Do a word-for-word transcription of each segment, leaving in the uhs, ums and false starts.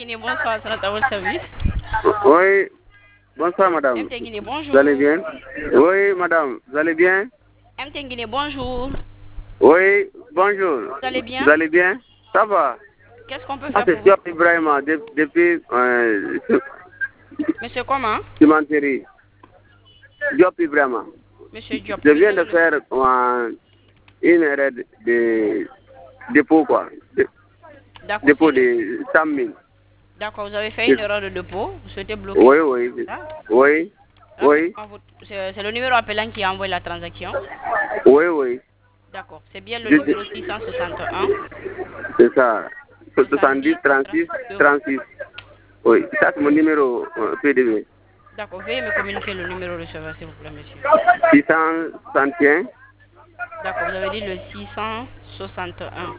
Bonsoir, c'est notre service. Oui, bonsoir madame. M T Guinée, bonjour. Vous allez bien? Oui, madame, vous allez bien? M T Guinée, bonjour. Oui, bonjour. Vous allez bien? Vous allez bien? Ça va? Qu'est-ce qu'on peut Ah, faire c'est pour vous? Diop Ibrahima, de- depuis euh, Monsieur comment? cimenterie. Diop Ibrahima. Monsieur Diop. Je Oui, viens quel de est le- faire euh, une erreur de, de dépôt, quoi. De- D'accord, c'est dépôt une- de cent mille. D'accord, vous avez fait une erreur de dépôt. Vous souhaitez bloquer. Oui, oui, ça? oui, oui, Rappelez-moi votre- C'est c'est le numéro appelant qui a envoyé la transaction. oui, oui. D'accord, c'est bien le Je- numéro six cent soixante et un. C'est ça. soixante-dix, trente-six, trente-six. Oui, ça c'est mon numéro euh, P D V. D'accord, veuillez me communiquer le numéro receveur, s'il vous plaît, monsieur. six cent soixante et un, D'accord, vous avez dit le six cent soixante et un.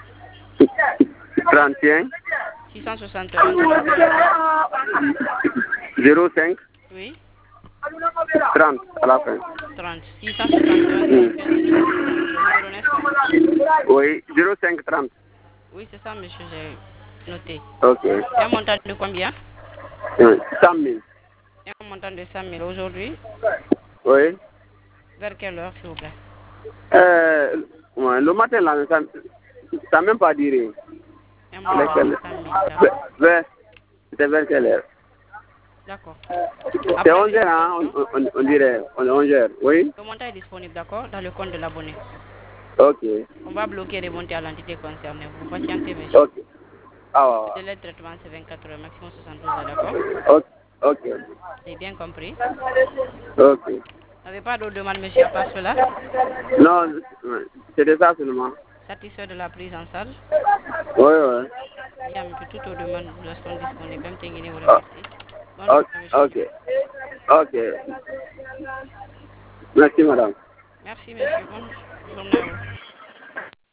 trente et un, six cent soixante et un, trente et un. zéro cinq, Oui, trente à la fin. trente. six cent soixante et un, Mm. trente et un, zéro cinq, trente. Le numéro, n'est-ce pas? Oui, zéro cinq, trente. Oui, c'est ça, monsieur, j'ai noté. Ok. Et un montant de combien? Oui, cent mille. Et un montant de cinq mille aujourd'hui. Oui. Vers quelle heure, s'il vous plaît? Euh, ouais, le matin, là, ça n'a même pas duré. Un Vers montant quelle de heure? cinq mille, d'accord. Vers- vers- C'était vers quelle heure? D'accord. C'est Après onze heures, hein, vérification, on, on, on dirait. On est onze heures, oui. le montant est disponible, d'accord, dans le compte de l'abonné. Ok. On va bloquer et remonter à l'entité concernée. Vous patientez, monsieur. Ok. Ah, ouais, Le délai de traitement, c'est vingt-quatre heures, maximum soixante-douze heures, d'accord? ouais. Ok. Ok. J'ai bien compris. Ok. Vous n'avez pas d'autres demandes, monsieur, à part cela? Non, c'était ça seulement. Satisfait de la prise en charge? Oui, oui. Bien, monsieur, toutes aux demandes resteront disponibles. Même Tenguini vous Ah, remercie. Bonne ok. journée, monsieur Ok. Diop. Ok. Merci, madame. Merci, monsieur. Bonne journée à vous.